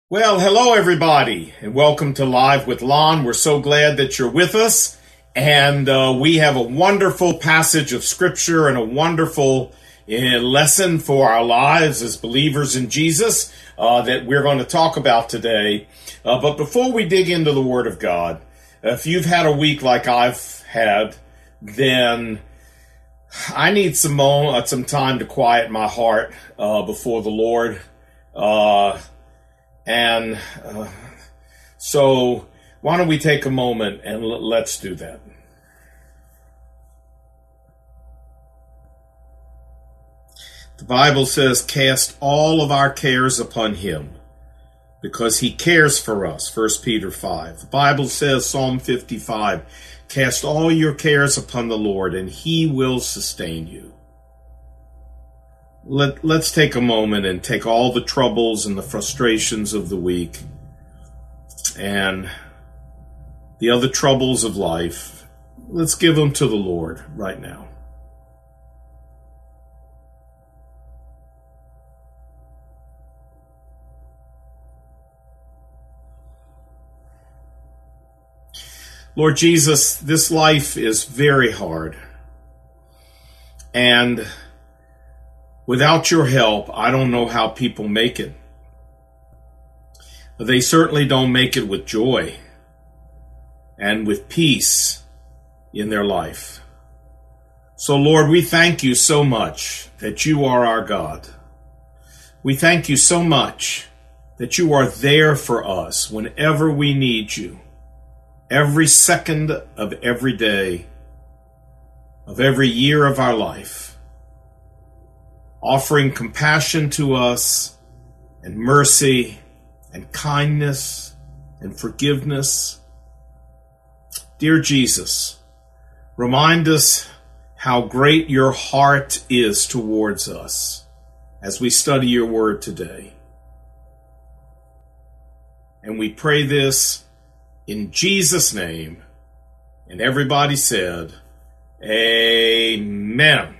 Well, hello everybody, and welcome to Live with Lon. We're so glad that you're with us, and we have a wonderful passage of Scripture and a wonderful lesson for our lives as believers in Jesus that we're going to talk about today. But before we dig into the Word of God, if you've had a week like I've had, then I need some time to quiet my heart before the Lord. So why don't we take a moment and let's do that. The Bible says, cast all of our cares upon him because he cares for us, 1 Peter 5. The Bible says, Psalm 55, cast all your cares upon the Lord and he will sustain you. Let's take a moment and take all the troubles and the frustrations of the week and the other troubles of life. Let's give them to the Lord right now. Lord Jesus, this life is very hard, and without your help, I don't know how people make it. They certainly don't make it with joy and with peace in their life. So, Lord, we thank you so much that you are our God. We thank you so much that you are there for us whenever we need you, every second of every day, of every year of our life, offering compassion to us and mercy and kindness and forgiveness. Dear Jesus, remind us how great your heart is towards us as we study your word today. And we pray this in Jesus' name. And everybody said, Amen.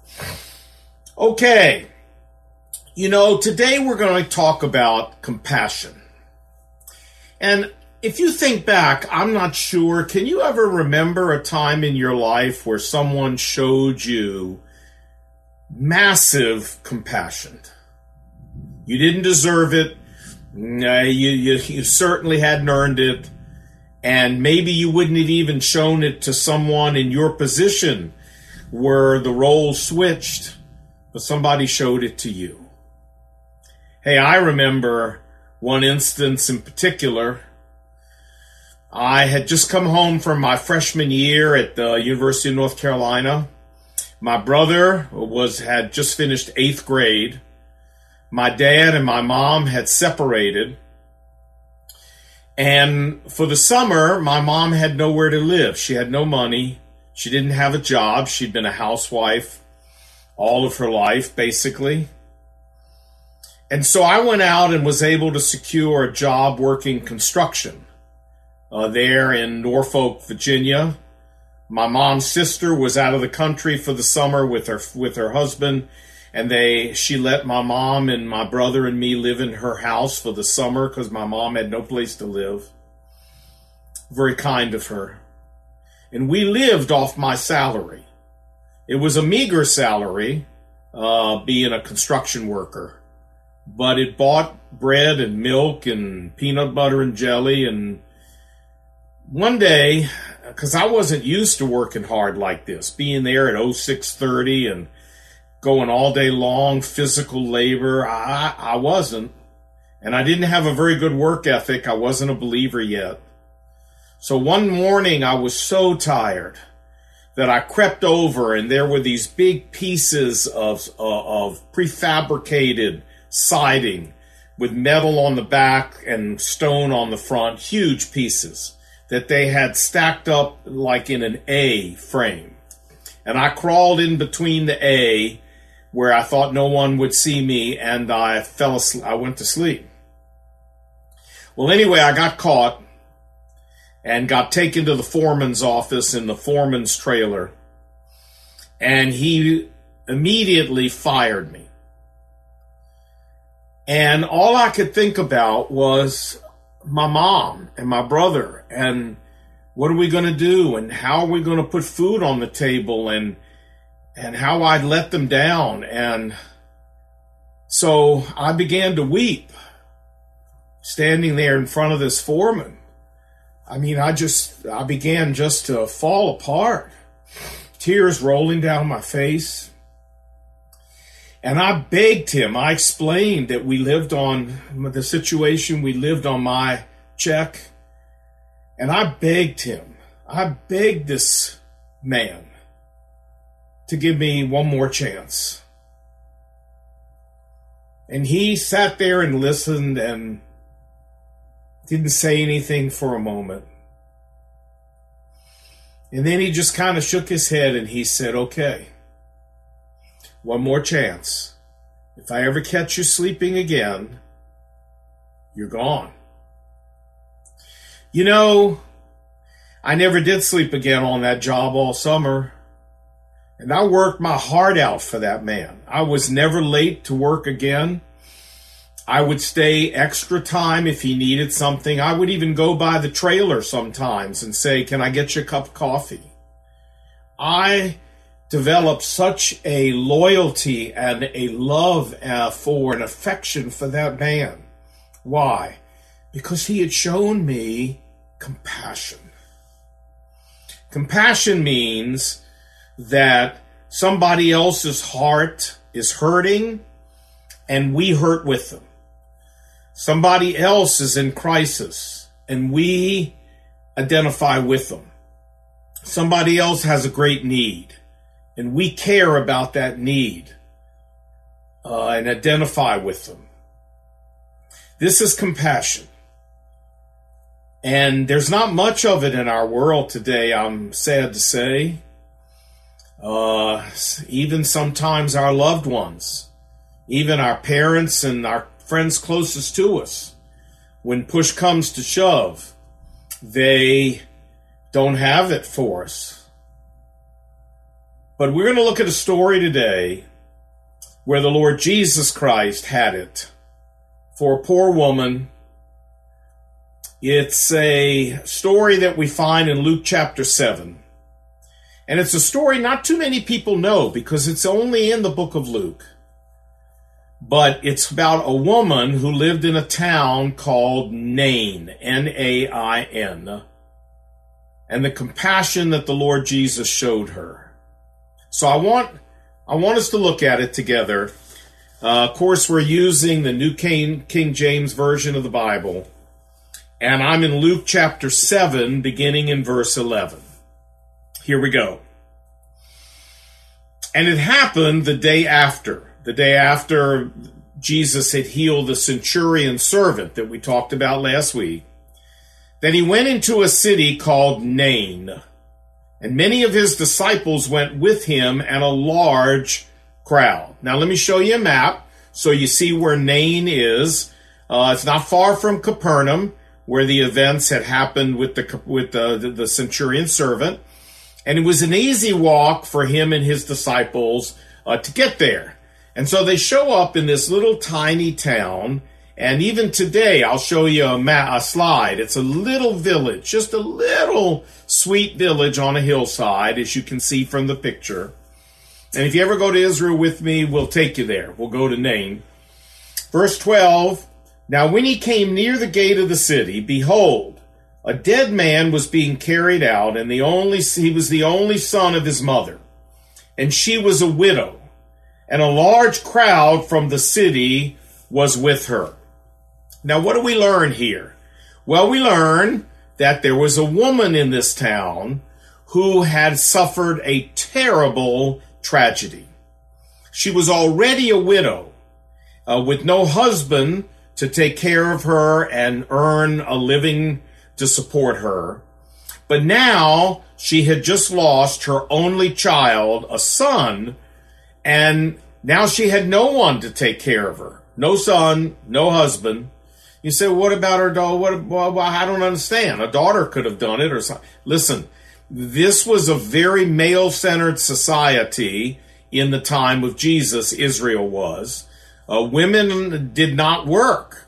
Okay, today we're going to talk about compassion. And if you think back, I'm not sure, can you ever remember a time in your life where someone showed you massive compassion? You didn't deserve it. You certainly hadn't earned it. And maybe you wouldn't have even shown it to someone in your position where the roles switched, but somebody showed it to you. Hey, I remember one instance in particular. I had just come home from my freshman year at the University of North Carolina. My brother had just finished 8th grade. My dad and my mom had separated. And for the summer, my mom had nowhere to live. She had no money. She didn't have a job. She'd been a housewife all of her life, basically. And so I went out and was able to secure a job working construction there in Norfolk, Virginia. My mom's sister was out of the country for the summer with her husband, and she let my mom and my brother and me live in her house for the summer because my mom had no place to live. Very kind of her. And we lived off my salary. It was a meager salary, being a construction worker. But it bought bread and milk and peanut butter and jelly. And one day, because I wasn't used to working hard like this, being there at 06:30 and going all day long, physical labor, I wasn't. And I didn't have a very good work ethic. I wasn't a believer yet. So one morning I was so tired that I crept over, and there were these big pieces of prefabricated siding with metal on the back and stone on the front, huge pieces that they had stacked up like in an A frame. And I crawled in between the A where I thought no one would see me, and I fell asleep. I went to sleep. Well, anyway, I got caught and got taken to the foreman's office in the foreman's trailer, and he immediately fired me. And all I could think about was my mom and my brother, and what are we going to do, and how are we going to put food on the table, and how I'd let them down. And so I began to weep, standing there in front of this foreman. I mean, I began just to fall apart, tears rolling down my face. And I begged him, I explained that we lived on the situation, we lived on my check. And I begged him, I begged this man to give me one more chance. And he sat there and listened and didn't say anything for a moment. And then he just kind of shook his head and he said, okay, one more chance. If I ever catch you sleeping again, you're gone. You know, I never did sleep again on that job all summer. And I worked my heart out for that man. I was never late to work again. I would stay extra time if he needed something. I would even go by the trailer sometimes and say, can I get you a cup of coffee? I developed such a loyalty and a love for an affection for that man. Why? Because he had shown me compassion. Compassion means that somebody else's heart is hurting and we hurt with them. Somebody else is in crisis and we identify with them. Somebody else has a great need and we care about that need and identify with them. This is compassion. And there's not much of it in our world today, I'm sad to say. Even sometimes our loved ones, even our parents and our friends closest to us, when push comes to shove, they don't have it for us. But we're going to look at a story today where the Lord Jesus Christ had it for a poor woman. It's a story that we find in Luke chapter 7. And it's a story not too many people know because it's only in the book of Luke. But it's about a woman who lived in a town called Nain, N-A-I-N, and the compassion that the Lord Jesus showed her. So I want us to look at it together. Of course, we're using the New King James Version of the Bible. And I'm in Luke chapter 7, beginning in verse 11. Here we go. And it happened the day after Jesus had healed the centurion servant that we talked about last week, that he went into a city called Nain. And many of his disciples went with him and a large crowd. Now let me show you a map so you see where Nain is. It's not far from Capernaum, where the events had happened with the centurion servant. And it was an easy walk for him and his disciples to get there. And so they show up in this little tiny town. And even today, I'll show you a slide. It's a little village, just a little sweet village on a hillside, as you can see from the picture. And if you ever go to Israel with me, we'll take you there. We'll go to Nain. Verse 12, now when he came near the gate of the city, behold, a dead man was being carried out, and he was the only son of his mother. And she was a widow, and a large crowd from the city was with her. Now, what do we learn here? Well, we learn that there was a woman in this town who had suffered a terrible tragedy. She was already a widow with no husband to take care of her and earn a living to support her. But now she had just lost her only child, a son, and now she had no one to take care of her. No son, no husband. You say, what about her daughter? Well, I don't understand. A daughter could have done it or something. Listen, this was a very male-centered society in the time of Jesus, Israel was. Women did not work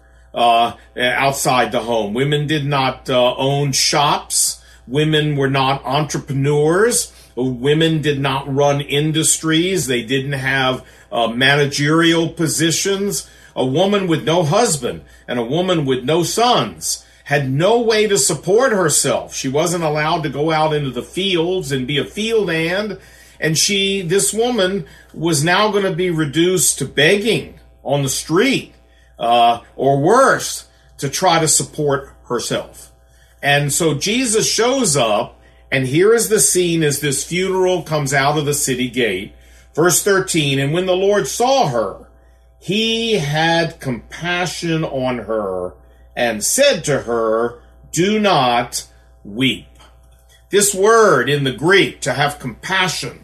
outside the home. Women did not own shops. Women were not entrepreneurs. Women did not run industries. They didn't have managerial positions. A woman with no husband and a woman with no sons had no way to support herself. She wasn't allowed to go out into the fields and be a field hand. And this woman was now going to be reduced to begging on the street, or worse, to try to support herself. And so Jesus shows up, and here is the scene as this funeral comes out of the city gate. Verse 13, and when the Lord saw her, he had compassion on her and said to her, do not weep. This word in the Greek, to have compassion,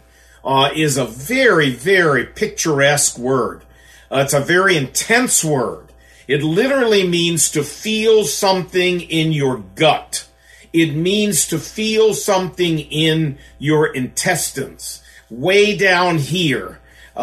is a very, very picturesque word. It's a very intense word. It literally means to feel something in your gut. It means to feel something in your intestines, way down here.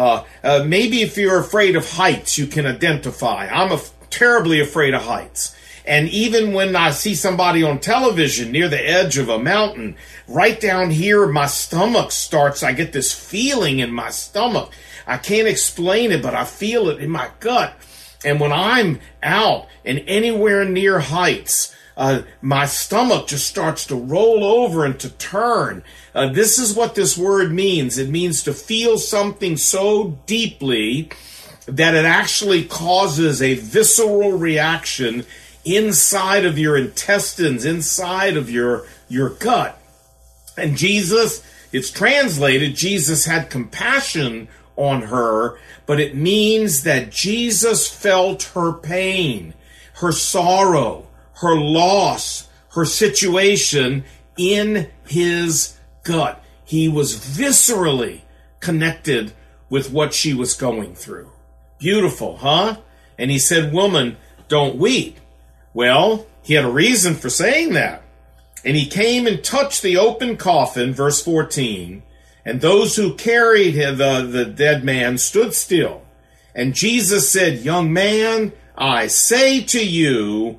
Maybe if you're afraid of heights, you can identify. I'm terribly afraid of heights. And even when I see somebody on television near the edge of a mountain, right down here, my stomach starts, I get this feeling in my stomach. I can't explain it, but I feel it in my gut. And when I'm out and anywhere near heights, my stomach just starts to roll over and to turn. This is what this word means. It means to feel something so deeply that it actually causes a visceral reaction inside of your intestines, inside of your gut. And Jesus, it's translated, Jesus had compassion on her, but it means that Jesus felt her pain, her sorrow, her loss, her situation in his gut. He was viscerally connected with what she was going through. Beautiful, huh? And he said, woman, don't weep. Well, he had a reason for saying that. And he came and touched the open coffin, verse 14, and those who carried the dead man stood still. And Jesus said, young man, I say to you,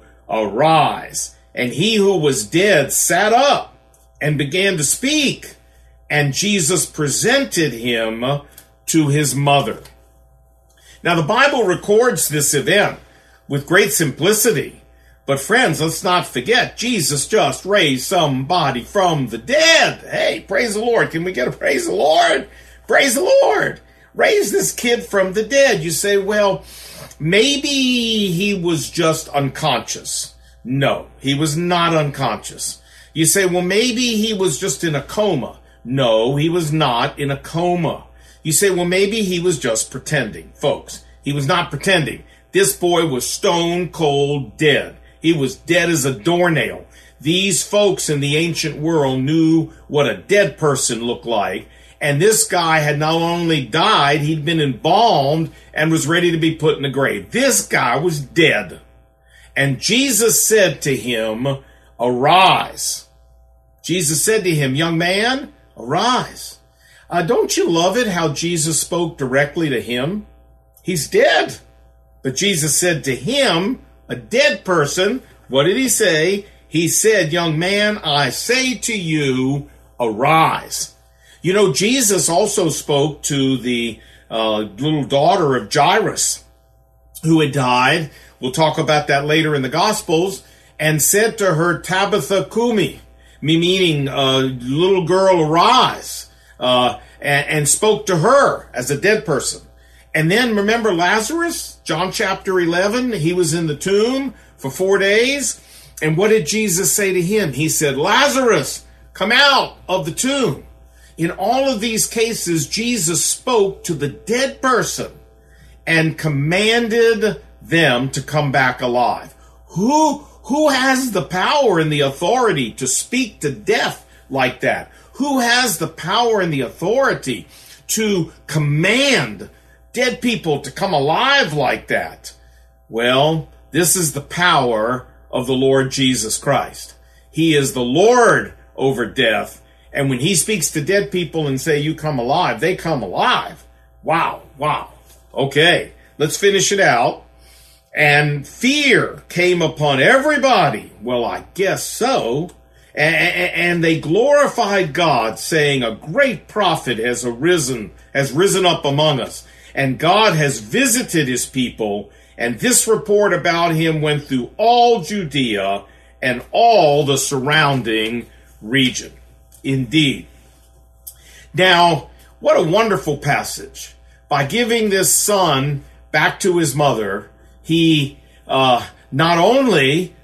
arise. And he who was dead sat up and began to speak. And Jesus presented him to his mother. Now, the Bible records this event with great simplicity. But friends, let's not forget, Jesus just raised somebody from the dead. Hey, praise the Lord. Can we get a praise the Lord? Praise the Lord. Raise this kid from the dead. You say, well, maybe he was just unconscious. No, he was not unconscious. You say, well, maybe he was just in a coma. No, he was not in a coma. You say, well, maybe he was just pretending. Folks, he was not pretending. This boy was stone cold dead. He was dead as a doornail. These folks in the ancient world knew what a dead person looked like. And this guy had not only died, he'd been embalmed and was ready to be put in the grave. This guy was dead. And Jesus said to him, arise. Jesus said to him, young man, arise. Don't you love it how Jesus spoke directly to him? He's dead. But Jesus said to him, a dead person, what did he say? He said, young man, I say to you, arise. You know, Jesus also spoke to the little daughter of Jairus who had died. We'll talk about that later in the Gospels. And said to her, Tabitha Kumi, meaning little girl, arise, and spoke to her as a dead person. And then remember Lazarus, John chapter 11, he was in the tomb for 4 days. And what did Jesus say to him? He said, Lazarus, come out of the tomb. In all of these cases, Jesus spoke to the dead person and commanded them to come back alive. Who has the power and the authority to speak to death like that? Who has the power and the authority to command dead people to come alive like that? Well, this is the power of the Lord Jesus Christ. He is the Lord over death. And when he speaks to dead people and say, you come alive, they come alive. Wow. Okay. let's finish it out. And fear came upon everybody. Well, I guess so. And they glorified God, saying, a great prophet has risen up among us, and God has visited his people, and this report about him went through all Judea and all the surrounding region. Indeed. Now, what a wonderful passage. By giving this son back to his mother, he not only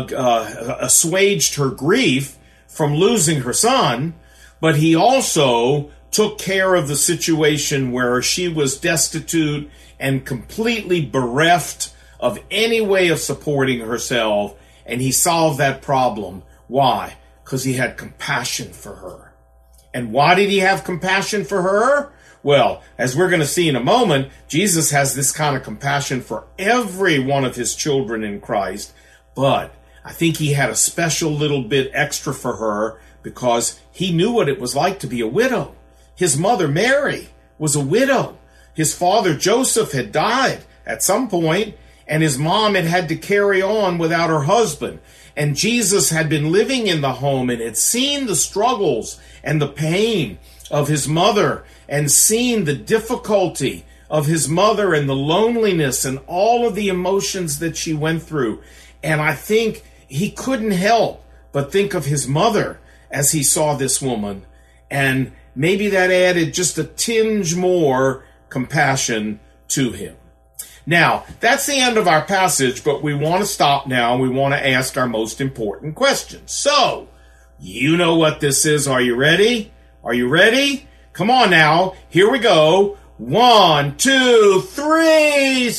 assuaged her grief from losing her son, but he also took care of the situation where she was destitute and completely bereft of any way of supporting herself, and he solved that problem. Why? Because he had compassion for her. And why did he have compassion for her? Well, as we're going to see in a moment, Jesus has this kind of compassion for every one of his children in Christ, but I think he had a special little bit extra for her because he knew what it was like to be a widow. His mother, Mary, was a widow. His father, Joseph, had died at some point, and his mom had to carry on without her husband. And Jesus had been living in the home and had seen the struggles and the pain of his mother and seen the difficulty of his mother and the loneliness and all of the emotions that she went through. And I think he couldn't help but think of his mother as he saw this woman. And maybe that added just a tinge more compassion to him. Now, that's the end of our passage, but we want to stop now. We want to ask our most important question. So, you know what this is. Are you ready? Are you ready? Come on now. Here we go. 1, 2, 3.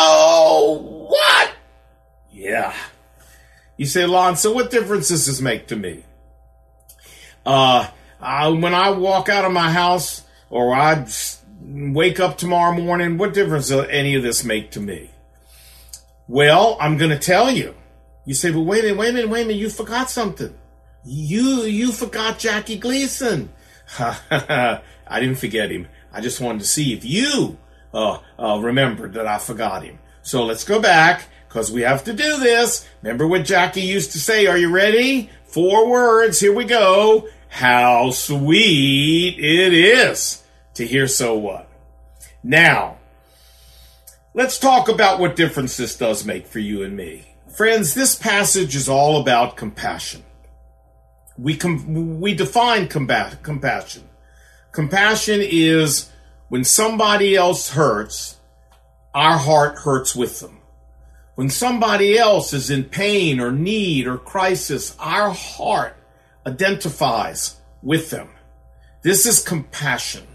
So what? Yeah. You say, Lon, so what difference does this make to me? When I walk out of my house or I wake up tomorrow morning, what difference does any of this make to me? Well, I'm going to tell you. You say, but wait a minute, you forgot something. You forgot Jackie Gleason. I didn't forget him. I just wanted to see if you remembered that I forgot him. So let's go back, because we have to do this. Remember what Jackie used to say. Are you ready? 4 words. Here we go. How sweet it is to hear so what. Now, let's talk about what difference this does make for you and me. Friends, this passage is all about compassion. We define compassion. Compassion is when somebody else hurts, our heart hurts with them. When somebody else is in pain or need or crisis, our heart identifies with them. This is compassion.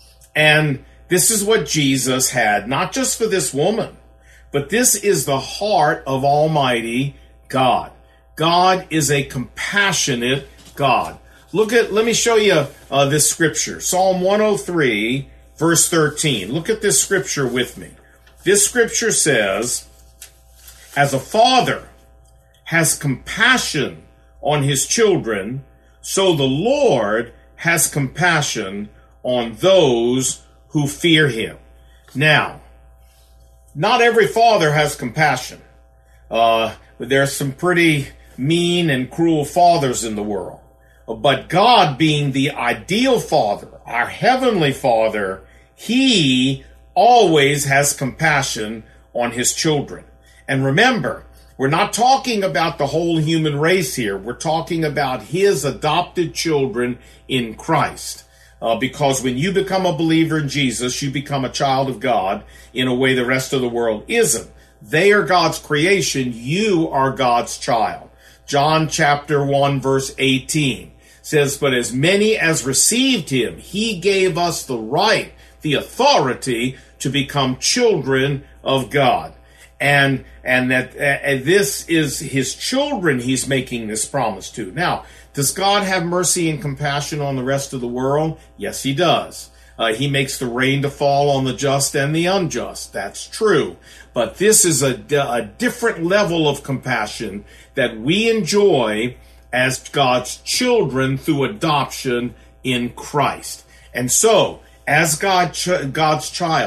And this is what Jesus had, not just for this woman, but this is the heart of Almighty God. God is a compassionate God. Let me show you this scripture. Psalm 103, verse 13. Look at this scripture with me. This scripture says, as a father has compassion on his children, so the Lord has compassion on those who fear him. Now, not every father has compassion. There's some pretty mean and cruel fathers in the world. But God, being the ideal father, our heavenly Father, he always has compassion on his children. And remember, we're not talking about the whole human race here. We're talking about his adopted children in Christ. Because when you become a believer in Jesus, you become a child of God in a way the rest of the world isn't. They are God's creation. You are God's child. John chapter 1, verse 18 says, but as many as received him, he gave us the right, the authority to become children of God. And that this is his children he's making this promise to. Now, does God have mercy and compassion on the rest of the world? Yes, he does. He makes the rain to fall on the just and the unjust. That's true. But this is a different level of compassion that we enjoy as God's children through adoption in Christ. And so, as God's child,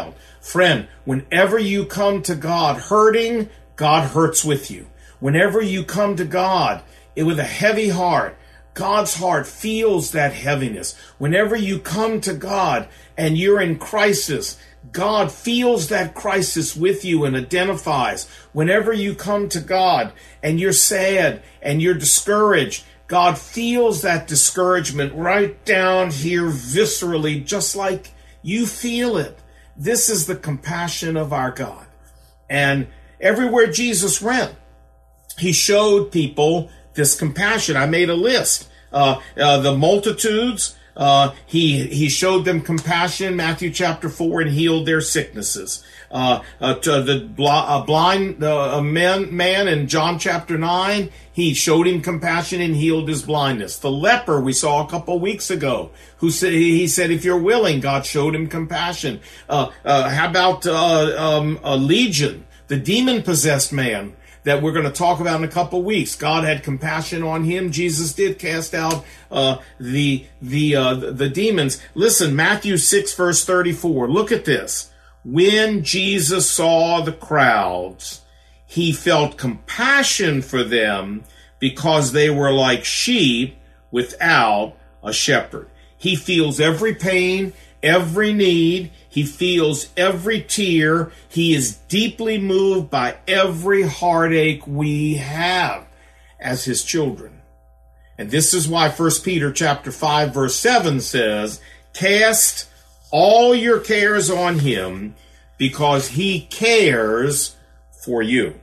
Friend, whenever you come to God hurting, God hurts with you. Whenever you come to God with a heavy heart, God's heart feels that heaviness. Whenever you come to God and you're in crisis, God feels that crisis with you and identifies. Whenever you come to God and you're sad and you're discouraged, God feels that discouragement right down here viscerally, just like you feel it. This is the compassion of our God. And everywhere Jesus went, he showed people this compassion. I made a list. The multitudes, he showed them compassion, Matthew chapter 4, and healed their sicknesses. To the blind man in John chapter 9, he showed him compassion and healed his blindness. The leper we saw a couple weeks ago, he said, if you're willing, God showed him compassion. How about a Legion, the demon-possessed man that we're going to talk about in a couple of weeks? God had compassion on him. Jesus did cast out the demons. Listen, Matthew 6 verse 34. Look at this. When Jesus saw the crowds, he felt compassion for them because they were like sheep without a shepherd. He feels every pain, every need. He feels every tear. He is deeply moved by every heartache we have as his children. And this is why 1 Peter chapter 5 verse 7 says, cast all your cares on him because he cares for you.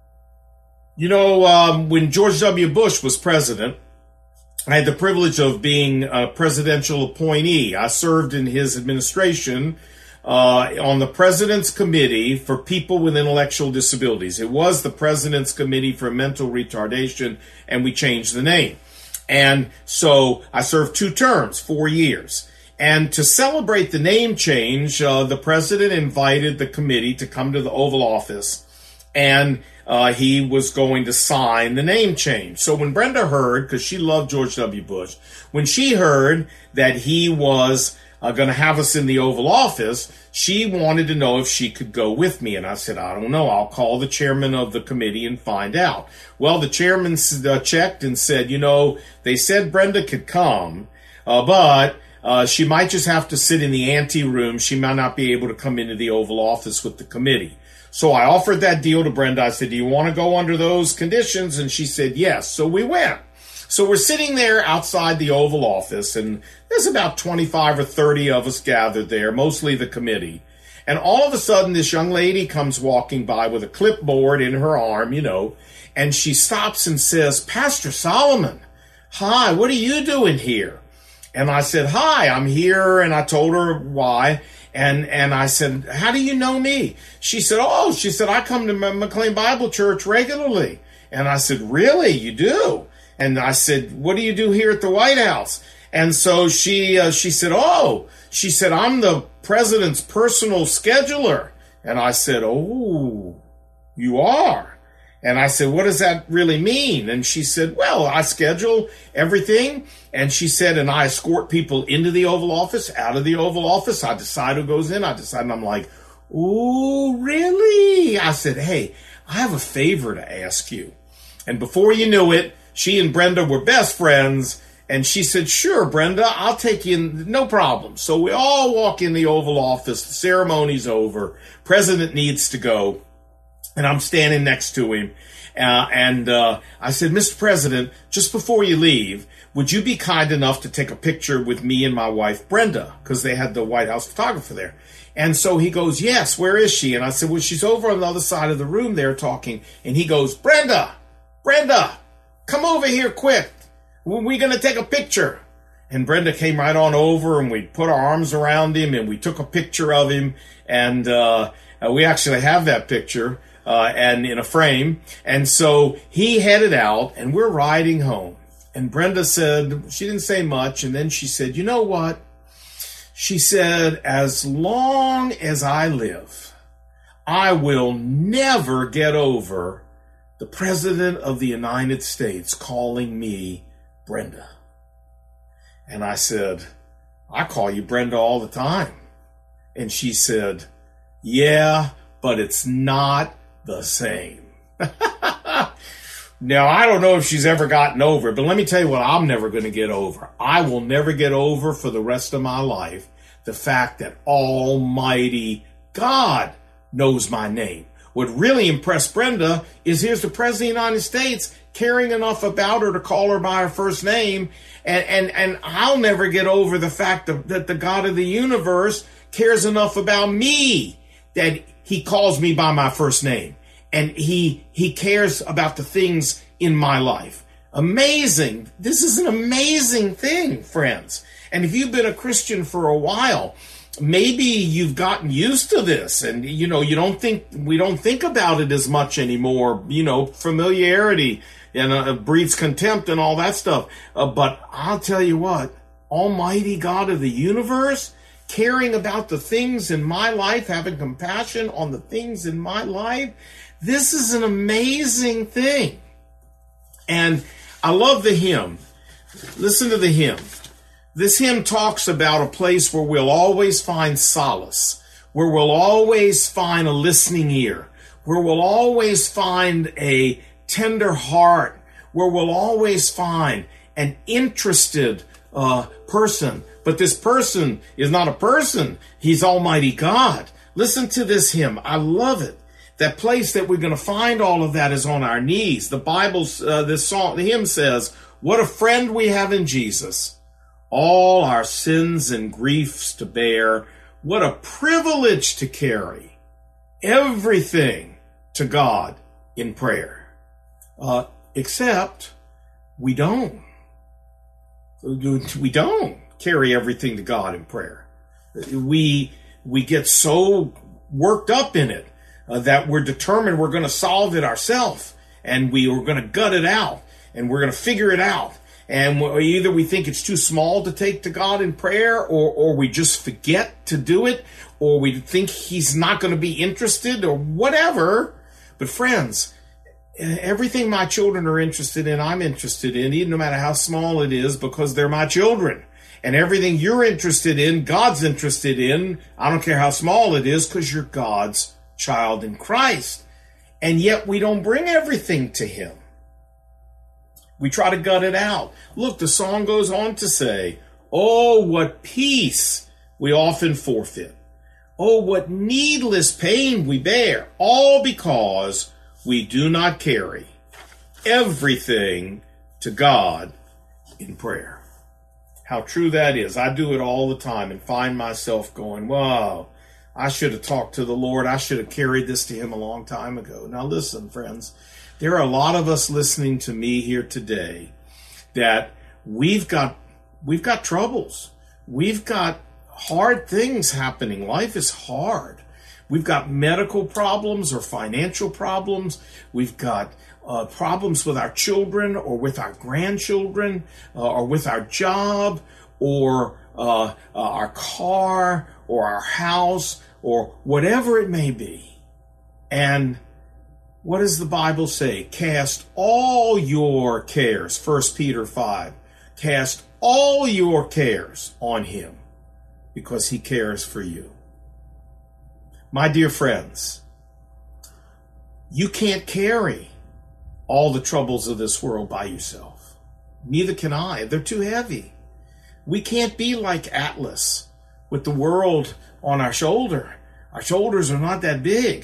You know, when George W. Bush was president, I had the privilege of being a presidential appointee. I served in his administration on the President's Committee for People with Intellectual Disabilities. It was the President's Committee for Mental Retardation, and we changed the name. And so I served 2 terms, 4 years. And to celebrate the name change, the president invited the committee to come to the Oval Office, and he was going to sign the name change. So when Brenda heard, because she loved George W. Bush, when she heard that he was going to have us in the Oval Office, she wanted to know if she could go with me. And I said, I don't know. I'll call the chairman of the committee and find out. Well, the chairman checked and said, you know, they said Brenda could come, but she might just have to sit in the ante room. She might not be able to come into the Oval Office with the committee. So I offered that deal to Brenda. I said, do you want to go under those conditions? And she said, yes. So we went. So we're sitting there outside the Oval Office, and there's about 25 or 30 of us gathered there, mostly the committee. And all of a sudden, this young lady comes walking by with a clipboard in her arm, you know, and she stops and says, Pastor Solomon, hi, what are you doing here? And I said, hi, I'm here. And I told her why. And I said, how do you know me? She said, I come to McLean Bible Church regularly. And I said, really? You do? And I said, what do you do here at the White House? And so she said, I'm the president's personal scheduler. And I said, oh, you are? And I said, what does that really mean? And she said, well, I schedule everything. And she said, and I escort people into the Oval Office, out of the Oval Office. I decide who goes in. And I'm like, ooh, really? I said, hey, I have a favor to ask you. And before you knew it, she and Brenda were best friends. And she said, sure, Brenda, I'll take you in, no problem. So we all walk in the Oval Office. The ceremony's over. President needs to go. And I'm standing next to him. I said, Mr. President, just before you leave, would you be kind enough to take a picture with me and my wife, Brenda? Because they had the White House photographer there. And so he goes, yes, where is she? And I said, well, she's over on the other side of the room there talking. And he goes, Brenda, come over here quick. We're going to take a picture. And Brenda came right on over, and we put our arms around him, and we took a picture of him. And we actually have that picture. And in a frame. And so he headed out, and we're riding home. And Brenda said, she didn't say much, and then she said, you know what? She said, as long as I live, I will never get over the President of the United States calling me Brenda. And I said, I call you Brenda all the time. And she said, Yeah, but it's not the same. Now, I don't know if she's ever gotten over it, but let me tell you what I'm never going to get over. I will never get over for the rest of my life the fact that Almighty God knows my name. What really impressed Brenda is here's the President of the United States caring enough about her to call her by her first name. And I'll never get over the fact that the God of the universe cares enough about me that he calls me by my first name. And he cares about the things in my life. Amazing. This is an amazing thing, friends. And if you've been a Christian for a while, maybe you've gotten used to this and, we don't think about it as much anymore. Familiarity and breeds contempt and all that stuff. But I'll tell you what, Almighty God of the universe, caring about the things in my life, having compassion on the things in my life, this is an amazing thing. And I love the hymn. Listen to the hymn. This hymn talks about a place where we'll always find solace, where we'll always find a listening ear, where we'll always find a tender heart, where we'll always find an interested person. But this person is not a person. He's Almighty God. Listen to this hymn. I love it. That place that we're going to find all of that is on our knees. The Bible's, the hymn says, what a friend we have in Jesus. All our sins and griefs to bear. What a privilege to carry everything to God in prayer. Except we don't. We don't carry everything to God in prayer. We get so worked up in it that we're determined we're going to solve it ourselves, and we are going to gut it out, and we're going to figure it out. And either we think it's too small to take to God in prayer, or we just forget to do it, or we think he's not going to be interested, or whatever. But friends, everything my children are interested in, I'm interested in, even no matter how small it is, because they're my children. And everything you're interested in, God's interested in, I don't care how small it is, because you're God's child in Christ. And yet we don't bring everything to him. We try to gut it out. Look, the song goes on to say, oh, what peace we often forfeit. Oh, what needless pain we bear, all because we do not carry everything to God in prayer. How true that is. I do it all the time and find myself going, wow, I should have talked to the Lord. I should have carried this to him a long time ago. Now listen, friends, there are a lot of us listening to me here today that we've got troubles. We've got hard things happening. Life is hard. We've got medical problems or financial problems. We've got problems with our children or with our grandchildren or with our job or our car or our house or whatever it may be. And what does the Bible say? Cast all your cares, 1 Peter 5. Cast all your cares on him because he cares for you. My dear friends, you can't carry all the troubles of this world by yourself. Neither can I. They're too heavy. We can't be like Atlas with the world on our shoulder. Our shoulders are not that big.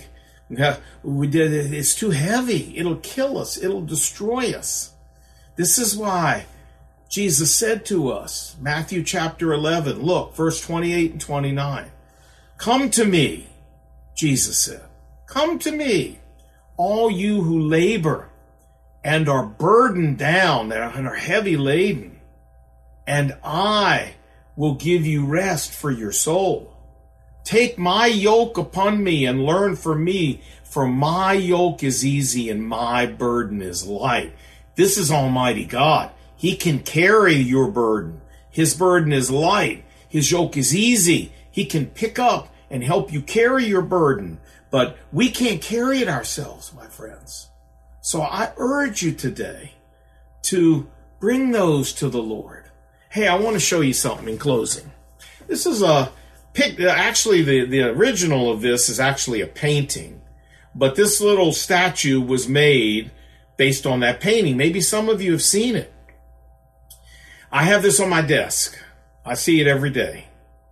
It's too heavy. It'll kill us. It'll destroy us. This is why Jesus said to us, Matthew chapter 11, look, verse 28 and 29. Come to me, Jesus said. Come to me, all you who labor and are burdened down and are heavy laden, and I will give you rest for your soul. Take my yoke upon me and learn from me, for my yoke is easy and my burden is light. This is Almighty God. He can carry your burden. His burden is light. His yoke is easy. He can pick up and help you carry your burden. But we can't carry it ourselves, my friends. So I urge you today to bring those to the Lord. Hey, I want to show you something in closing. This is a Actually, the original of this is actually a painting, but this little statue was made based on that painting. Maybe some of you have seen it. I have this on my desk. I see it every day.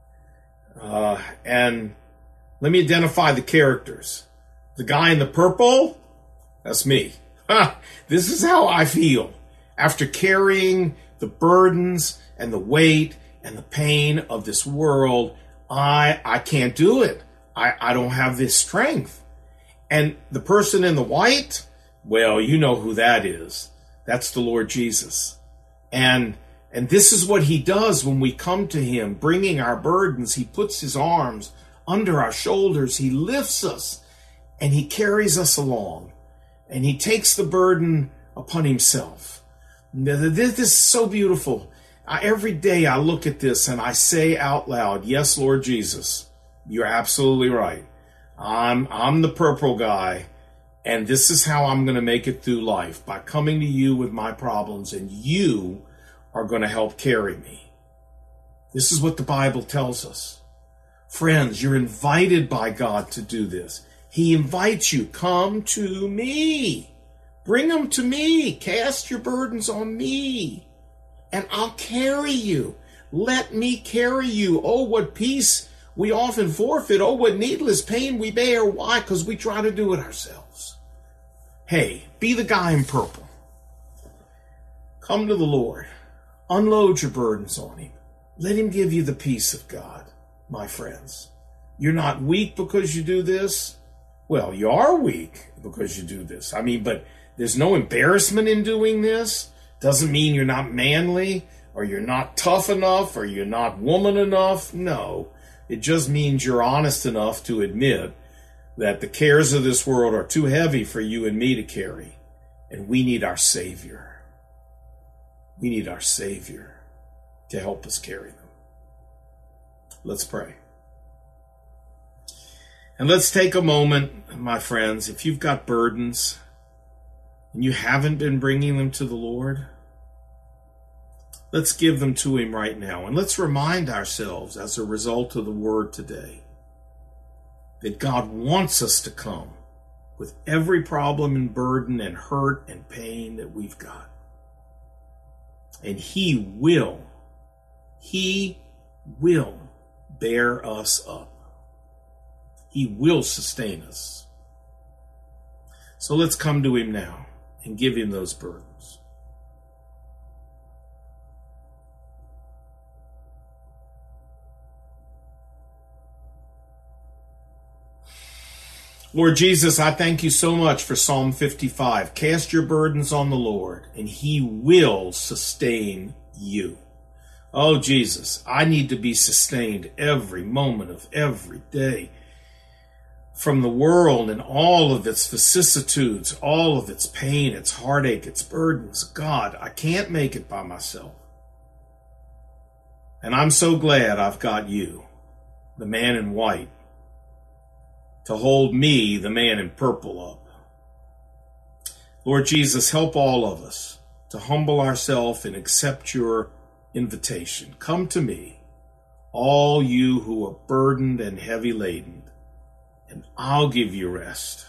And let me identify the characters. The guy in the purple, that's me. This is how I feel after carrying the burdens and the weight and the pain of this world. I can't do it. I don't have this strength. And the person in the white, well, you know who that is. That's the Lord Jesus. And this is what he does when we come to him, bringing our burdens. He puts his arms under our shoulders. He lifts us and he carries us along. And he takes the burden upon himself. This is so beautiful. Every day I look at this and I say out loud, yes, Lord Jesus, you're absolutely right. I'm the purple guy, and this is how I'm going to make it through life, by coming to you with my problems, and you are going to help carry me. This is what the Bible tells us. Friends, you're invited by God to do this. He invites you, come to me. Bring them to me. Cast your burdens on me, and I'll carry you. Let me carry you. Oh, what peace we often forfeit. Oh, what needless pain we bear. Why? Because we try to do it ourselves. Hey, be the guy in purple. Come to the Lord. Unload your burdens on him. Let him give you the peace of God, my friends. You're not weak because you do this. Well, you are weak because you do this. But there's no embarrassment in doing this. Doesn't mean you're not manly, or you're not tough enough, or you're not woman enough. No, it just means you're honest enough to admit that the cares of this world are too heavy for you and me to carry, and we need our Savior. We need our Savior to help us carry them. Let's pray. And let's take a moment, my friends, if you've got burdens and you haven't been bringing them to the Lord, let's give them to him right now. And let's remind ourselves, as a result of the word today, that God wants us to come with every problem and burden and hurt and pain that we've got. And he will bear us up. He will sustain us. So let's come to him now and give him those burdens. Lord Jesus, I thank you so much for Psalm 55. Cast your burdens on the Lord, and he will sustain you. Oh, Jesus, I need to be sustained every moment of every day from the world and all of its vicissitudes, all of its pain, its heartache, its burdens. God, I can't make it by myself. And I'm so glad I've got you, the man in white, to hold me, the man in purple, up. Lord Jesus, help all of us to humble ourselves and accept your invitation. Come to me, all you who are burdened and heavy laden, and I'll give you rest.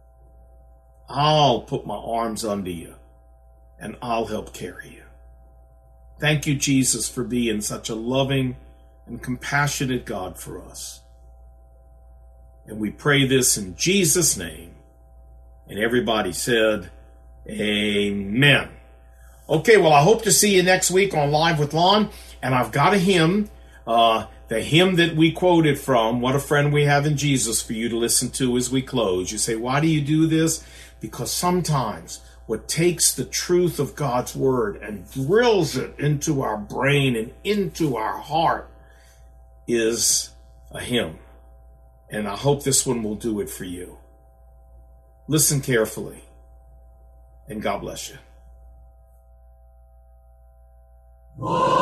I'll put my arms under you, and I'll help carry you. Thank you, Jesus, for being such a loving and compassionate God for us. And we pray this in Jesus' name. And everybody said, amen. Okay, well, I hope to see you next week on Live with Lon. And I've got a hymn, the hymn that we quoted from, What a Friend We Have in Jesus, for you to listen to as we close. You say, why do you do this? Because sometimes what takes the truth of God's word and drills it into our brain and into our heart is a hymn. And I hope this one will do it for you. Listen carefully, and God bless you.